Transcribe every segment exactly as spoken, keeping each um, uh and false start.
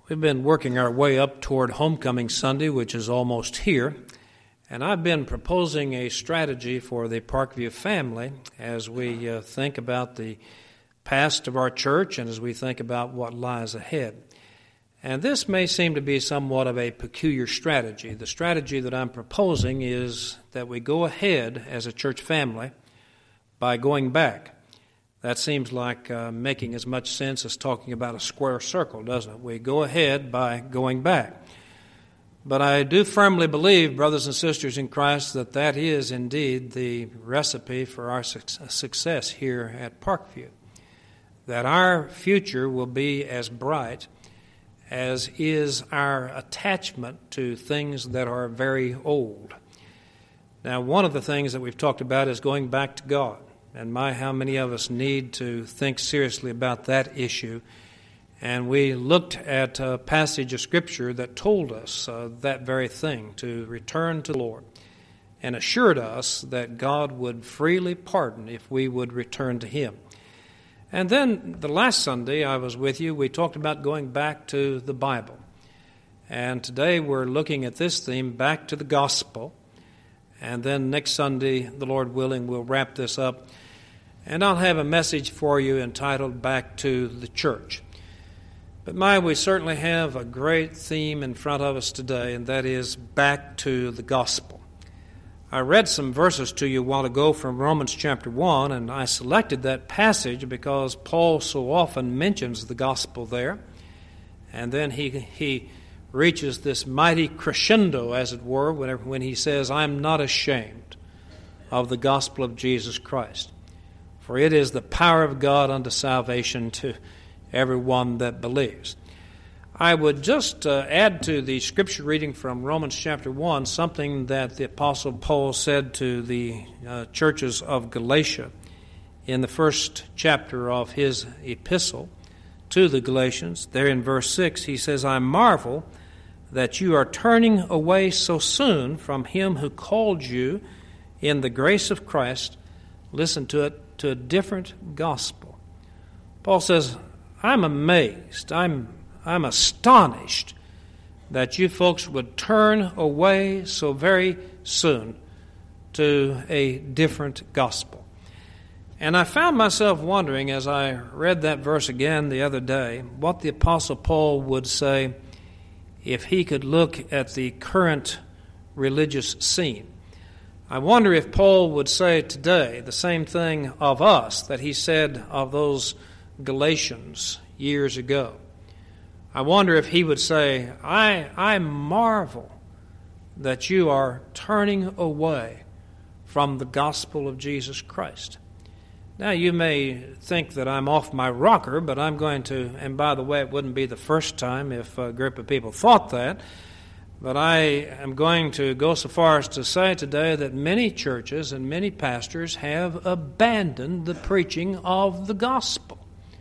We've been working our way up toward Homecoming Sunday, which is almost here, and I've been proposing a strategy for the Parkview family as we uh, think about the past of our church and as we think about what lies ahead. And this may seem to be somewhat of a peculiar strategy. The strategy that I'm proposing is that we go ahead as a church family by going back. That seems like uh, making as much sense as talking about a square circle, doesn't it? We go ahead by going back. But I do firmly believe, brothers and sisters in Christ, that that is indeed the recipe for our success here at Parkview. That our future will be as bright as is our attachment to things that are very old. Now, one of the things that we've talked about is going back to God. And my, how many of us need to think seriously about that issue. And we looked at a passage of Scripture that told us uh, that very thing, to return to the Lord, and assured us that God would freely pardon if we would return to Him. And then the last Sunday I was with you, we talked about going back to the Bible. And today we're looking at this theme, back to the gospel. And then next Sunday, the Lord willing, we'll wrap this up. And I'll have a message for you entitled Back to the Church. But my, we certainly have a great theme in front of us today, and that is back to the gospel. I read some verses to you a while ago from Romans chapter one, and I selected that passage because Paul so often mentions the gospel there. And then he he reaches this mighty crescendo, as it were, whenever, when he says, I'm not ashamed of the gospel of Jesus Christ. For it is the power of God unto salvation to everyone that believes. I would just uh, add to the scripture reading from Romans chapter one something that the Apostle Paul said to the uh, churches of Galatia in the first chapter of his epistle to the Galatians. There in verse six, he says, I marvel that you are turning away so soon from him who called you in the grace of Christ. Listen to it. To a different gospel. Paul says, I'm amazed, I'm I'm astonished that you folks would turn away so very soon to a different gospel. And I found myself wondering as I read that verse again the other day, what the Apostle Paul would say if he could look at the current religious scene. I wonder if Paul would say today the same thing of us that he said of those Galatians years ago. I wonder if he would say, I, I marvel that you are turning away from the gospel of Jesus Christ. Now, you may think that I'm off my rocker, but I'm going to, and by the way, it wouldn't be the first time if a group of people thought that, but I am going to go so far as to say today that many churches and many pastors have abandoned the preaching of the gospel.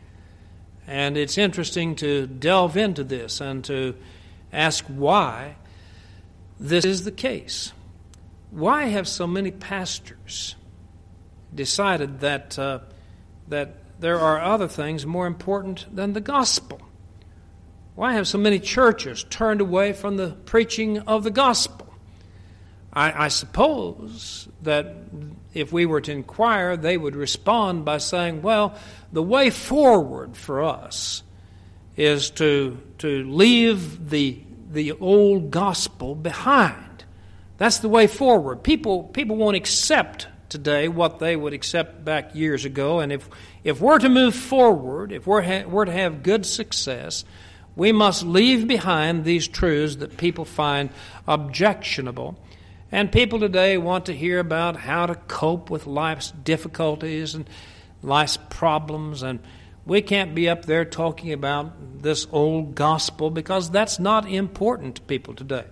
And it's interesting to delve into this and to ask why this is the case. Why have so many pastors decided that uh, that there are other things more important than the gospel? Why have so many churches turned away from the preaching of the gospel? I, I suppose that if we were to inquire, they would respond by saying, well, the way forward for us is to, to leave the, the old gospel behind. That's the way forward. People, people won't accept today what they would accept back years ago. And if, if we're to move forward, if we're, ha- we're to have good success, we must leave behind these truths that people find objectionable. And people today want to hear about how to cope with life's difficulties and life's problems. And we can't be up there talking about this old gospel because that's not important to people today.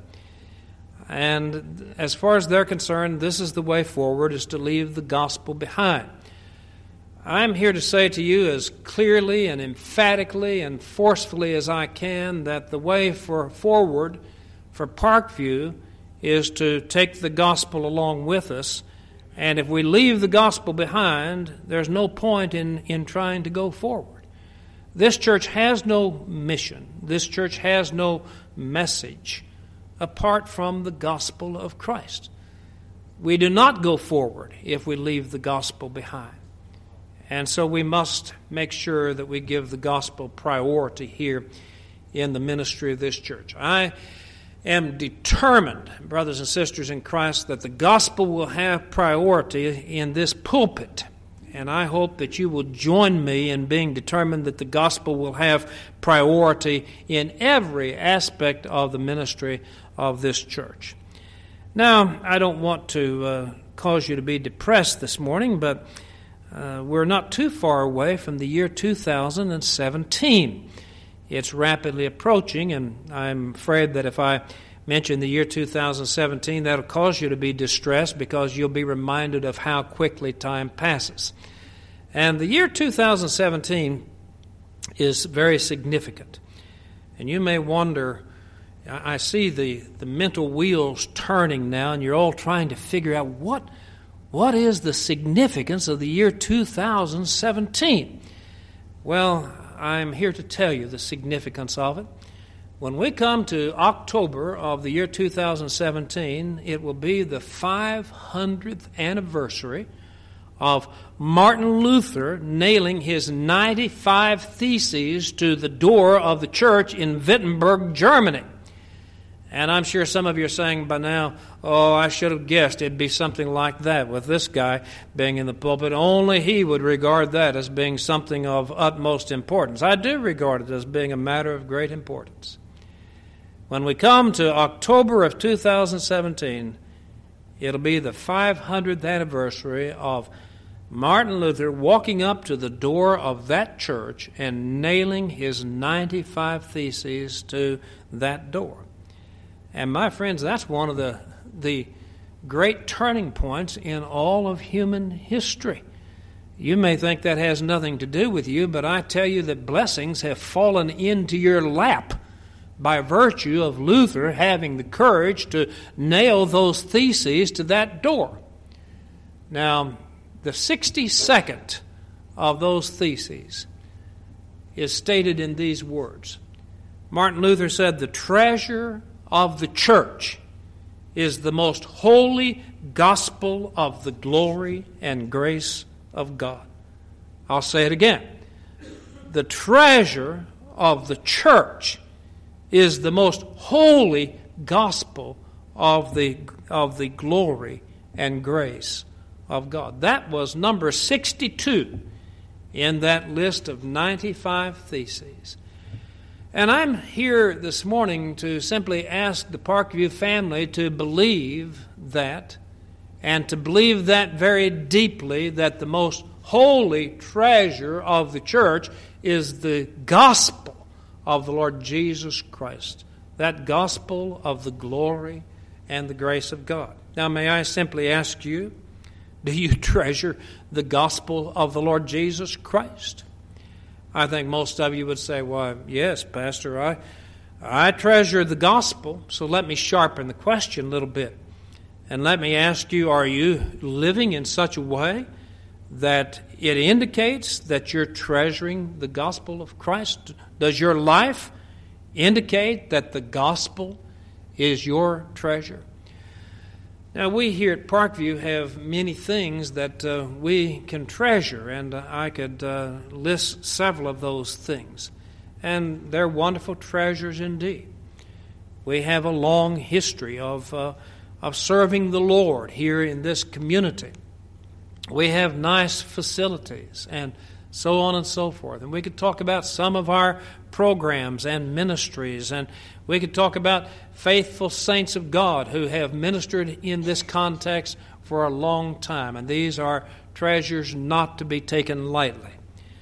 And as far as they're concerned, this is the way forward, is to leave the gospel behind. I'm here to say to you as clearly and emphatically and forcefully as I can that the way for forward for Parkview is to take the gospel along with us. And if we leave the gospel behind, there's no point in, in trying to go forward. This church has no mission. This church has no message apart from the gospel of Christ. We do not go forward if we leave the gospel behind. And so we must make sure that we give the gospel priority here in the ministry of this church. I am determined, brothers and sisters in Christ, that the gospel will have priority in this pulpit. And I hope that you will join me in being determined that the gospel will have priority in every aspect of the ministry of this church. Now, I don't want to uh, cause you to be depressed this morning, but uh, we're not too far away from the year two thousand seventeen. It's rapidly approaching, and I'm afraid that if I mention the year two thousand seventeen, that'll cause you to be distressed because you'll be reminded of how quickly time passes. And the year two thousand seventeen is very significant. And you may wonder, I see the, the mental wheels turning now, and you're all trying to figure out what, what is the significance of the year two thousand seventeen. Well, I'm here to tell you the significance of it. When we come to October of the year two thousand seventeen, it will be the five hundredth anniversary of Martin Luther nailing his ninety-five theses to the door of the church in Wittenberg, Germany. And I'm sure some of you are saying by now, oh, I should have guessed it'd be something like that with this guy being in the pulpit. Only he would regard that as being something of utmost importance. I do regard it as being a matter of great importance. When we come to October of two thousand seventeen, it'll be the five hundredth anniversary of Martin Luther walking up to the door of that church and nailing his ninety-five theses to that door. And my friends, that's one of the, the great turning points in all of human history. You may think that has nothing to do with you, but I tell you that blessings have fallen into your lap by virtue of Luther having the courage to nail those theses to that door. Now, the sixty-second of those theses is stated in these words. Martin Luther said, "The treasure of the church is the most holy gospel of the glory and grace of God." I'll say it again. The treasure of the church is the most holy gospel of the, of the glory and grace of God. That was number sixty-two in that list of ninety-five theses. And I'm here this morning to simply ask the Parkview family to believe that, and to believe that very deeply, that the most holy treasure of the church is the gospel of the Lord Jesus Christ, that gospel of the glory and the grace of God. Now, may I simply ask you, do you treasure the gospel of the Lord Jesus Christ? I think most of you would say, "Why, yes, Pastor, I, I treasure the gospel." So let me sharpen the question a little bit. And let me ask you, are you living in such a way that it indicates that you're treasuring the gospel of Christ? Does your life indicate that the gospel is your treasure? Now, we here at Parkview have many things that uh, we can treasure, and uh, I could uh, list several of those things. And they're wonderful treasures indeed. We have a long history of, uh, of serving the Lord here in this community. We have nice facilities and so on and so forth. And we could talk about some of our programs and ministries, and we could talk about faithful saints of God who have ministered in this context for a long time. And these are treasures not to be taken lightly.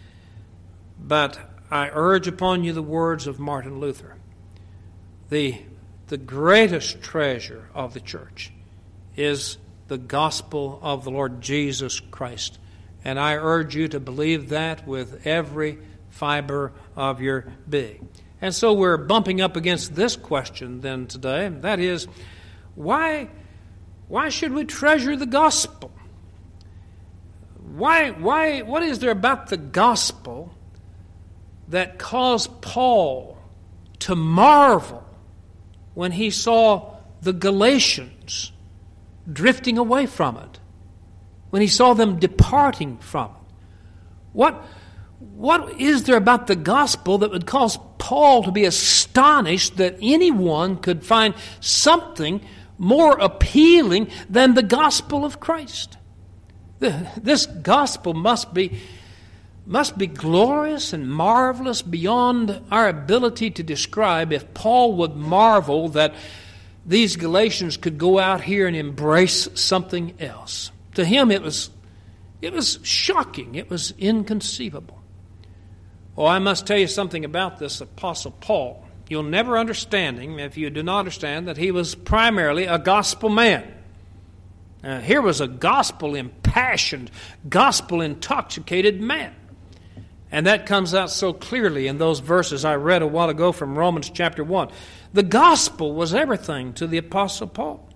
But I urge upon you the words of Martin Luther. The, the greatest treasure of the church is the gospel of the Lord Jesus Christ. And I urge you to believe that with every fiber of your being. And so we're bumping up against this question then today. That is, why, why should we treasure the gospel? Why, why, what is there about the gospel that caused Paul to marvel when he saw the Galatians drifting away from it, when he saw them departing from it? What, what is there about the gospel that would cause Paul to be astonished that anyone could find something more appealing than the gospel of Christ? This gospel must be must be glorious and marvelous beyond our ability to describe if Paul would marvel that these Galatians could go out here and embrace something else. To him it was it was shocking. It was inconceivable. Oh, I must tell you something about this Apostle Paul. You'll never understand him if you do not understand that he was primarily a gospel man. Uh, here was a gospel-impassioned, gospel-intoxicated man. And that comes out so clearly in those verses I read a while ago from Romans chapter one. The gospel was everything to the Apostle Paul.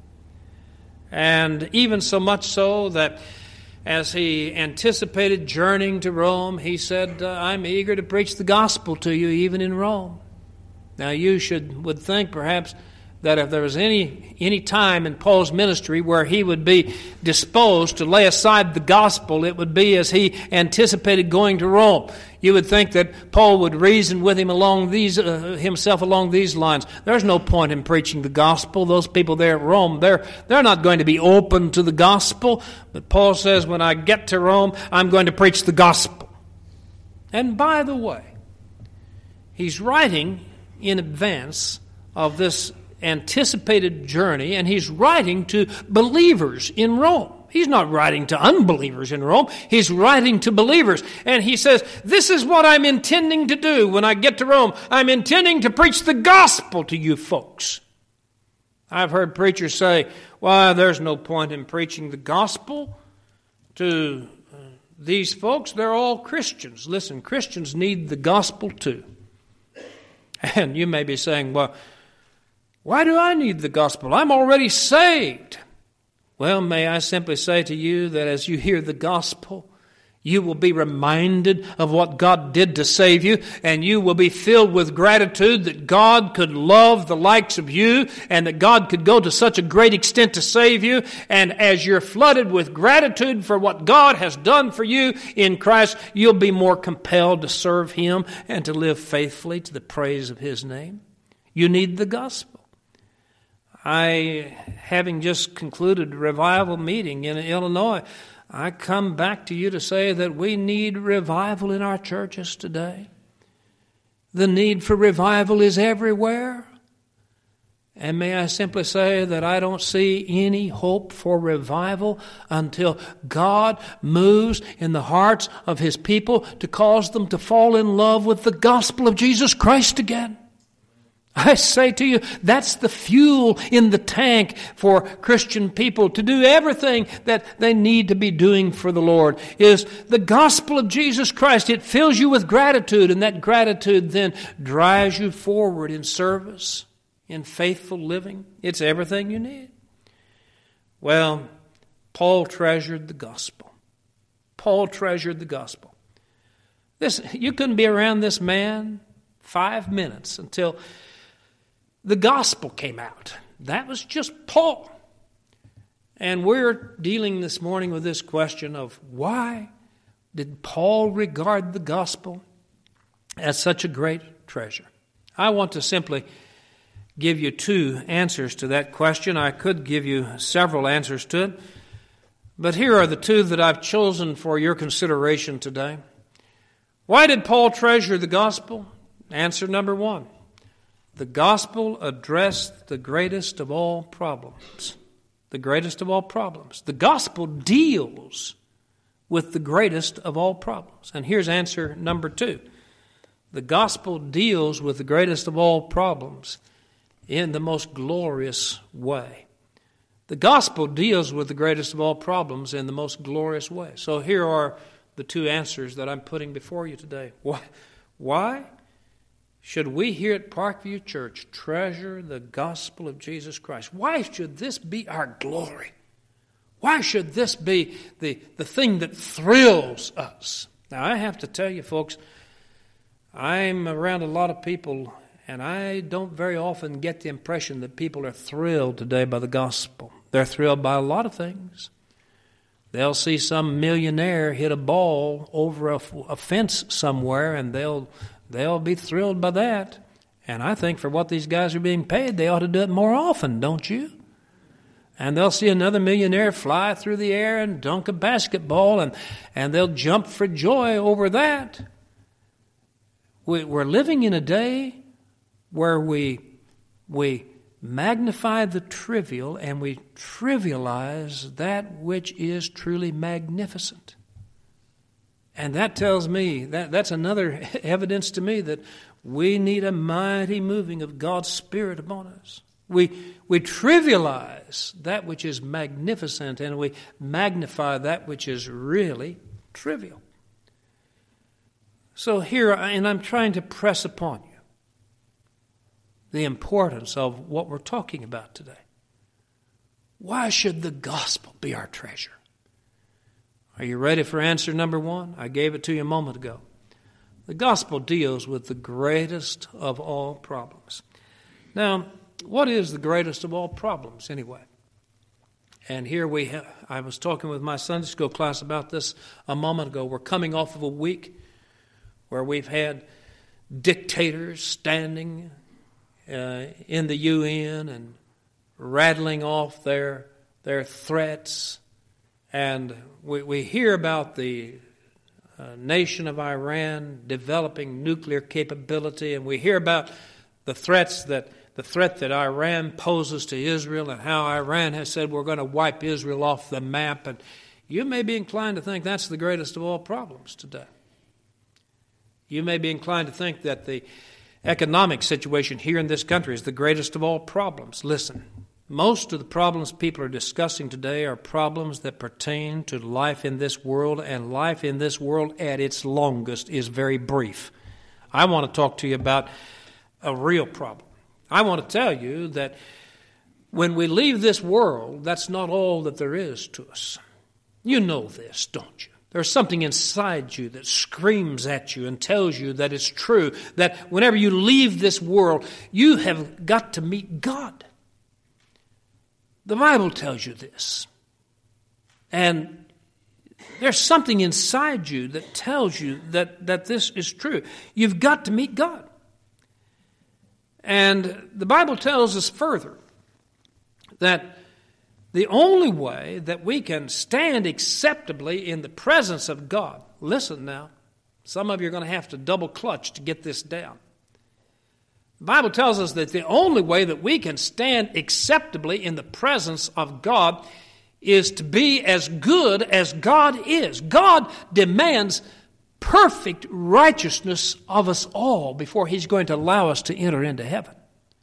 And even so much so that as he anticipated journeying to Rome, he said, uh, I'm eager to preach the gospel to you even in Rome. Now you should would think perhaps that if there was any any time in Paul's ministry where he would be disposed to lay aside the gospel, it would be as he anticipated going to Rome. You would think that Paul would reason with him along these uh, himself along these lines. There's no point in preaching the gospel. Those people there at Rome, they're they're not going to be open to the gospel. But Paul says, when I get to Rome, I'm going to preach the gospel. And by the way, he's writing in advance of this anticipated journey, and he's writing to believers in Rome. He's not writing to unbelievers in Rome. He's writing to believers. And he says, this is what I'm intending to do when I get to Rome. I'm intending to preach the gospel to you folks. I've heard preachers say, well, there's no point in preaching the gospel to uh, these folks. They're all Christians. Listen, Christians need the gospel too. And you may be saying, well, why do I need the gospel? I'm already saved. Well, may I simply say to you that as you hear the gospel, you will be reminded of what God did to save you, and you will be filled with gratitude that God could love the likes of you, and that God could go to such a great extent to save you. And as you're flooded with gratitude for what God has done for you in Christ, you'll be more compelled to serve Him and to live faithfully to the praise of His name. You need the gospel. I, having just concluded a revival meeting in Illinois, I come back to you to say that we need revival in our churches today. The need for revival is everywhere. And may I simply say that I don't see any hope for revival until God moves in the hearts of His people to cause them to fall in love with the gospel of Jesus Christ again. I say to you, that's the fuel in the tank for Christian people to do everything that they need to be doing for the Lord, is the gospel of Jesus Christ. It fills you with gratitude, and that gratitude then drives you forward in service, in faithful living. It's everything you need. Well, Paul treasured the gospel. Paul treasured the gospel. This, you couldn't be around this man five minutes until the gospel came out. That was just Paul. And we're dealing this morning with this question of why did Paul regard the gospel as such a great treasure? I want to simply give you two answers to that question. I could give you several answers to it, but here are the two that I've chosen for your consideration today. Why did Paul treasure the gospel? Answer number one. The gospel addressed the greatest of all problems. The greatest of all problems. The gospel deals with the greatest of all problems. And here's answer number two. The gospel deals with the greatest of all problems in the most glorious way. The gospel deals with the greatest of all problems in the most glorious way. So here are the two answers that I'm putting before you today. Why? Why should we here at Parkview Church treasure the gospel of Jesus Christ? Why should this be our glory? Why should this be the, the thing that thrills us? Now, I have to tell you, folks, I'm around a lot of people, and I don't very often get the impression that people are thrilled today by the gospel. They're thrilled by a lot of things. They'll see some millionaire hit a ball over a, a fence somewhere, and they'll they'll be thrilled by that. And I think for what these guys are being paid, they ought to do it more often, don't you? And they'll see another millionaire fly through the air and dunk a basketball, and, and they'll jump for joy over that. We, we're living in a day where we we magnify the trivial and we trivialize that which is truly magnificent. And that tells me, that that's another evidence to me that we need a mighty moving of God's Spirit upon us. We we trivialize that which is magnificent and we magnify that which is really trivial. So here, and I'm trying to press upon you the importance of what we're talking about today. Why should the gospel be our treasure? Are you ready for answer number one? I gave it to you a moment ago. The gospel deals with the greatest of all problems. Now, what is the greatest of all problems anyway? And here we have, I was talking with my Sunday school class about this a moment ago. We're coming off of a week where we've had dictators standing uh, in the U N and rattling off their their threats. And we, we hear about the uh, nation of Iran developing nuclear capability, and we hear about the threats that the threat that Iran poses to Israel and how Iran has said we're going to wipe Israel off the map. And you may be inclined to think that's the greatest of all problems today. You may be inclined to think that the economic situation here in this country is the greatest of all problems. Listen, most of the problems people are discussing today are problems that pertain to life in this world, and life in this world at its longest is very brief. I want to talk to you about a real problem. I want to tell you that when we leave this world, that's not all that there is to us. You know this, don't you? There's something inside you that screams at you and tells you that it's true, that whenever you leave this world, you have got to meet God. The Bible tells you this. And there's something inside you that tells you that, that this is true. You've got to meet God. And the Bible tells us further that the only way that we can stand acceptably in the presence of God, listen now, some of you are going to have to double clutch to get this down. The Bible tells us that the only way that we can stand acceptably in the presence of God is to be as good as God is. God demands perfect righteousness of us all before He's going to allow us to enter into heaven.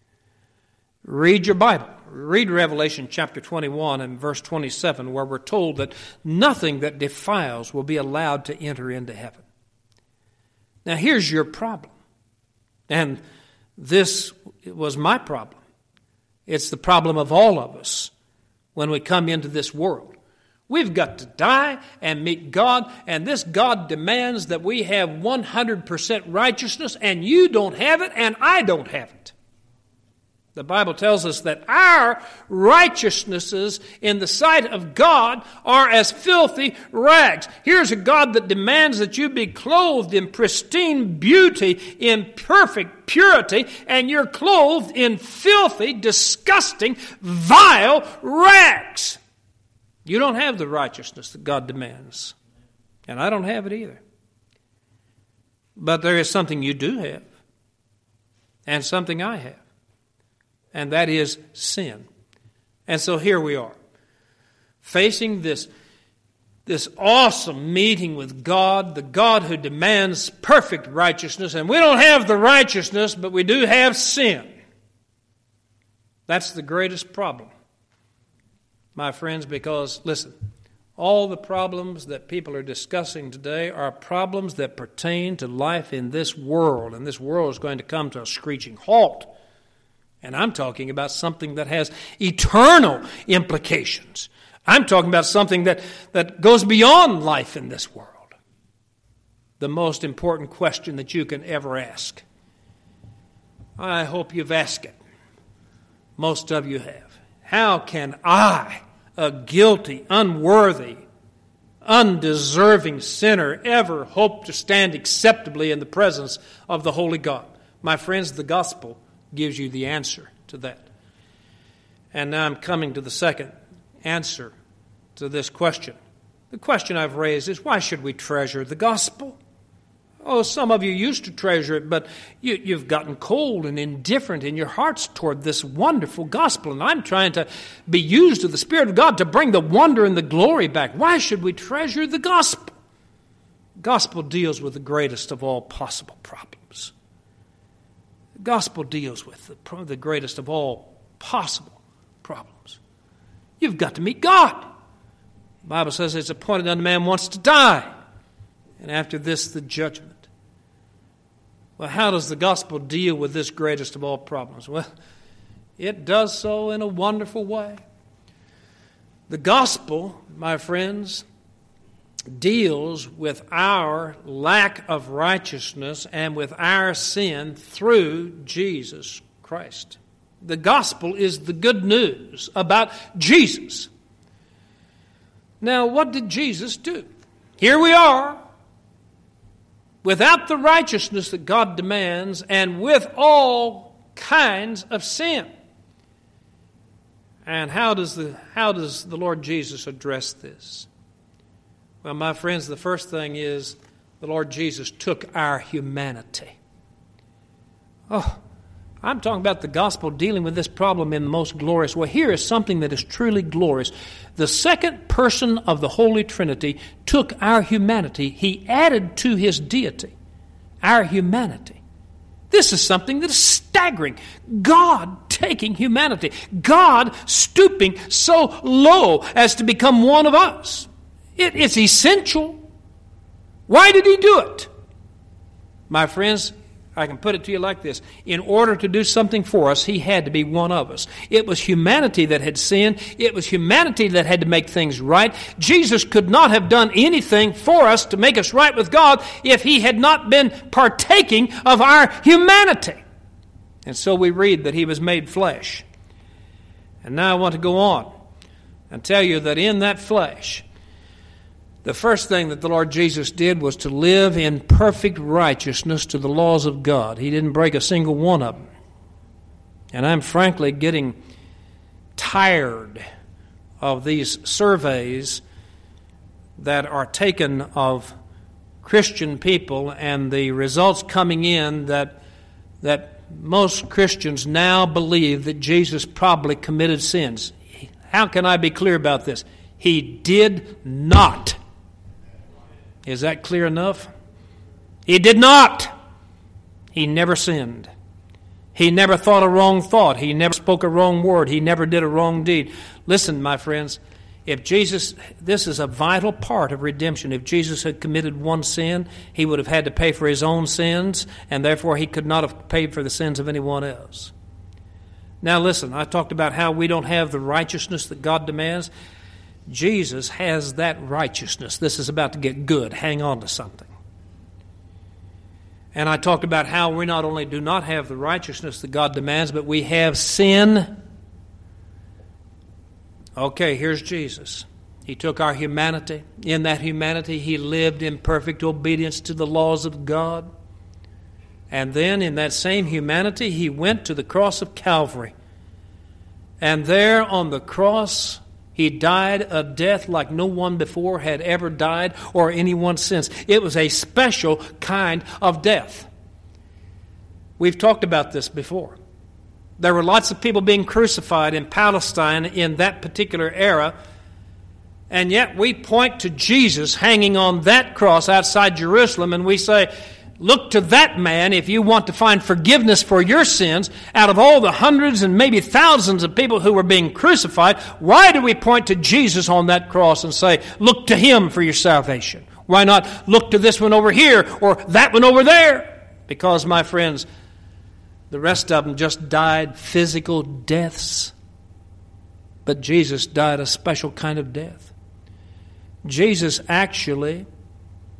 Read your Bible. Read Revelation chapter twenty-one and verse twenty-seven, where we're told that nothing that defiles will be allowed to enter into heaven. Now here's your problem. And this was my problem. It's the problem of all of us when we come into this world. We've got to die and meet God, and this God demands that we have one hundred percent righteousness, and you don't have it, and I don't have it. The Bible tells us that our righteousnesses in the sight of God are as filthy rags. Here's a God that demands that you be clothed in pristine beauty, in perfect purity, and you're clothed in filthy, disgusting, vile rags. You don't have the righteousness that God demands, and I don't have it either. But there is something you do have, and something I have. And that is sin. And so here we are, facing this, this awesome meeting with God, the God who demands perfect righteousness. And we don't have the righteousness, but we do have sin. That's the greatest problem, my friends, because, listen, all the problems that people are discussing today are problems that pertain to life in this world. And this world is going to come to a screeching halt. And I'm talking about something that has eternal implications. I'm talking about something that, that goes beyond life in this world. the most important question that you can ever ask. I hope you've asked it. Most of you have. How can I, a guilty, unworthy, undeserving sinner, ever hope to stand acceptably in the presence of the Holy God? My friends, the gospel gives you the answer to that. And now I'm coming to the second answer to this question. The question I've raised is, why should we treasure the gospel? Oh, some of you used to treasure it, but you, you've gotten cold and indifferent in your hearts toward this wonderful gospel. And I'm trying to be used of the Spirit of God to bring the wonder and the glory back. Why should we treasure the gospel? The gospel deals with the greatest of all possible problems. The gospel deals with the, the greatest of all possible problems. You've got to meet God. The Bible says it's appointed unto man once to die, and after this the judgment. Well, how does the gospel deal with this greatest of all problems? Well, it does so in a wonderful way. The gospel, my friends, deals with our lack of righteousness and with our sin through Jesus Christ. The gospel is the good news about Jesus. Now, what did Jesus do? Here we are, without the righteousness that God demands and with all kinds of sin. And how does the, how does the Lord Jesus address this? Well, my friends, the first thing is the Lord Jesus took our humanity. Oh, I'm talking about the gospel dealing with this problem in the most glorious way. Here is something that is truly glorious. The second person of the Holy Trinity took our humanity. He added to his deity our humanity. This is something that is staggering. God taking humanity. God stooping so low as to become one of us. It, it's essential. Why did he do it? My friends, I can put it to you like this. In order to do something for us, he had to be one of us. It was humanity that had sinned. It was humanity that had to make things right. Jesus could not have done anything for us to make us right with God if he had not been partaking of our humanity. And so we read that he was made flesh. And now I want to go on and tell you that in that flesh, the first thing that the Lord Jesus did was to live in perfect righteousness to the laws of God. He didn't break a single one of them. And I'm frankly getting tired of these surveys that are taken of Christian people and the results coming in that that most Christians now believe that Jesus probably committed sins. How can I be clear about this? He did not. Is that clear enough? He did not. He never sinned. He never thought a wrong thought. He never spoke a wrong word. He never did a wrong deed. Listen, my friends, if Jesus, this is a vital part of redemption. If Jesus had committed one sin, he would have had to pay for his own sins, and therefore he could not have paid for the sins of anyone else. Now listen, I talked about how we don't have the righteousness that God demands. Jesus has that righteousness. This is about to get good. Hang on to something. And I talked about how we not only do not have the righteousness that God demands, but we have sin. Okay, here's Jesus. He took our humanity. In that humanity, he lived in perfect obedience to the laws of God. And then in that same humanity, he went to the cross of Calvary. And there on the cross, he died a death like no one before had ever died or anyone since. It was a special kind of death. We've talked about this before. There were lots of people being crucified in Palestine in that particular era, and yet we point to Jesus hanging on that cross outside Jerusalem, and we say, look to that man if you want to find forgiveness for your sins. Out of all the hundreds and maybe thousands of people who were being crucified, why do we point to Jesus on that cross and say, look to him for your salvation? Why not look to this one over here or that one over there? Because, my friends, the rest of them just died physical deaths. But Jesus died a special kind of death. Jesus actually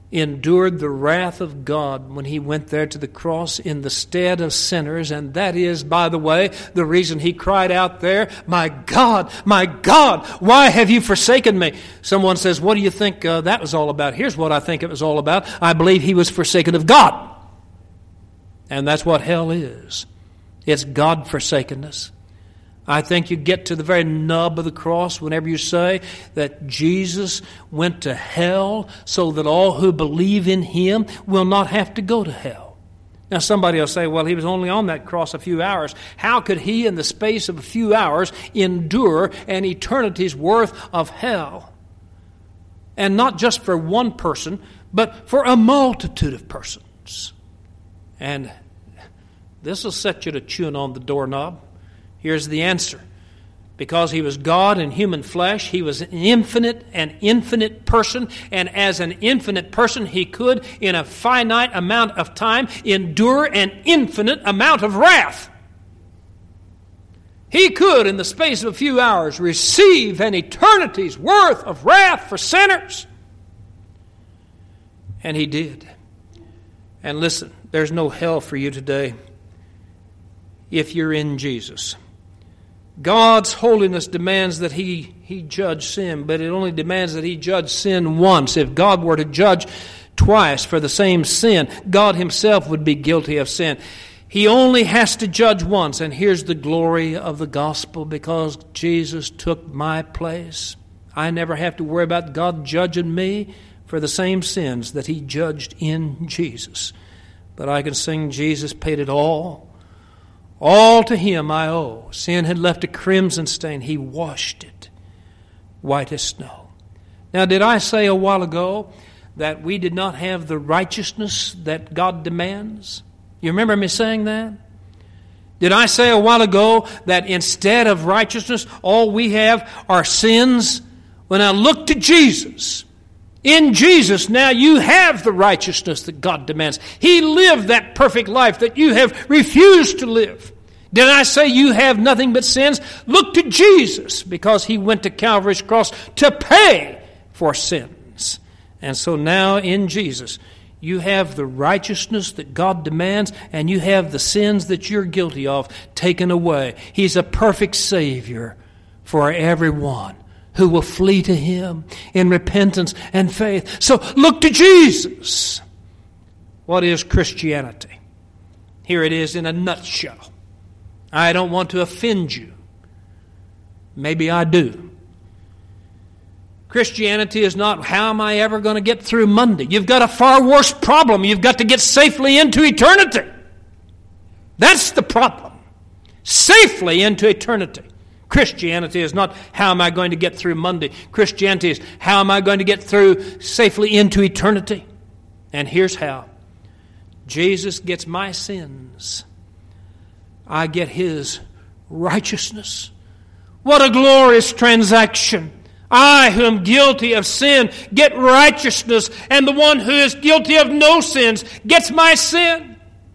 endured the wrath of God when he went there to the cross in the stead of sinners. And that is, by the way, the reason he cried out there, "My God, my God, why have you forsaken me?" Someone says, "What do you think uh, that was all about?" Here's what I think it was all about. I believe he was forsaken of God. And that's what hell is. It's God-forsakenness. I think you get to the very nub of the cross whenever you say that Jesus went to hell so that all who believe in him will not have to go to hell. Now somebody will say, well, he was only on that cross a few hours. How could he in the space of a few hours endure an eternity's worth of hell? And not just for one person, but for a multitude of persons. And this will set you to chewing on the doorknob. Here's the answer. Because he was God in human flesh, he was an infinite and infinite person, and as an infinite person, he could, in a finite amount of time, endure an infinite amount of wrath. He could, in the space of a few hours, receive an eternity's worth of wrath for sinners. And he did. And listen, there's no hell for you today if you're in Jesus. God's holiness demands that he, he judge sin, but it only demands that he judge sin once. If God were to judge twice for the same sin, God himself would be guilty of sin. He only has to judge once, and here's the glory of the gospel, because Jesus took my place. I never have to worry about God judging me for the same sins that he judged in Jesus. But I can sing, Jesus paid it all. All to him I owe. Sin had left a crimson stain. He washed it white as snow. Now, did I say a while ago that we did not have the righteousness that God demands? You remember me saying that? Did I say a while ago that instead of righteousness, all we have are sins? When I look to Jesus, in Jesus now you have the righteousness that God demands. He lived that perfect life that you have refused to live. Did I say you have nothing but sins? Look to Jesus, because he went to Calvary's cross to pay for sins. And so now in Jesus, you have the righteousness that God demands, and you have the sins that you're guilty of taken away. He's a perfect Savior for everyone who will flee to him in repentance and faith. So look to Jesus. What is Christianity? Here it is in a nutshell. I don't want to offend you. Maybe I do. Christianity is not, how am I ever going to get through Monday? You've got a far worse problem. You've got to get safely into eternity. That's the problem. Safely into eternity. Christianity is not, how am I going to get through Monday? Christianity is, how am I going to get through safely into eternity? And here's how. Jesus gets my sins. I get his righteousness. What a glorious transaction. I, who am guilty of sin, get righteousness, and the one who is guilty of no sins gets my sin.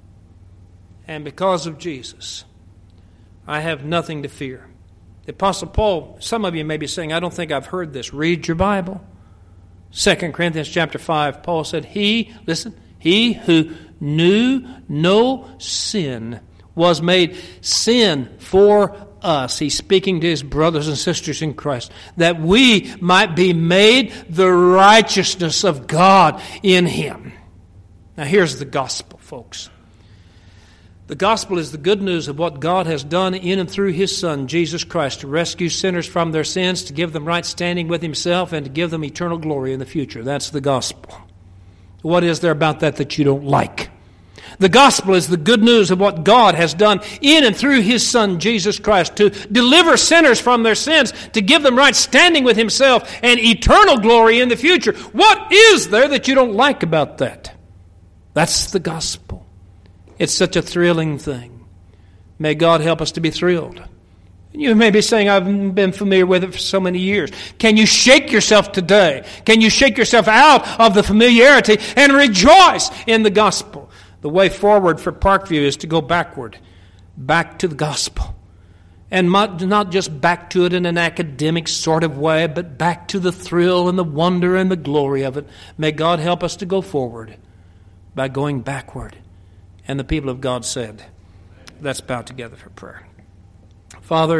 And because of Jesus, I have nothing to fear. The Apostle Paul, some of you may be saying, I don't think I've heard this. Read your Bible. Second Corinthians chapter five, Paul said, He, listen, he who knew no sin was made sin for us. He's speaking to his brothers and sisters in Christ, that we might be made the righteousness of God in him. Now here's the gospel, folks. The gospel is the good news of what God has done in and through his Son, Jesus Christ, to rescue sinners from their sins, to give them right standing with himself, and to give them eternal glory in the future. That's the gospel. What is there about that that you don't like? The gospel is the good news of what God has done in and through his Son, Jesus Christ, to deliver sinners from their sins, to give them right standing with himself, and eternal glory in the future. What is there that you don't like about that? That's the gospel. It's such a thrilling thing. May God help us to be thrilled. You may be saying, I've been familiar with it for so many years. Can you shake yourself today? Can you shake yourself out of the familiarity and rejoice in the gospel? The way forward for Parkview is to go backward, back to the gospel. And not just back to it in an academic sort of way, but back to the thrill and the wonder and the glory of it. May God help us to go forward by going backward. And the people of God said, let's bow together for prayer. Father,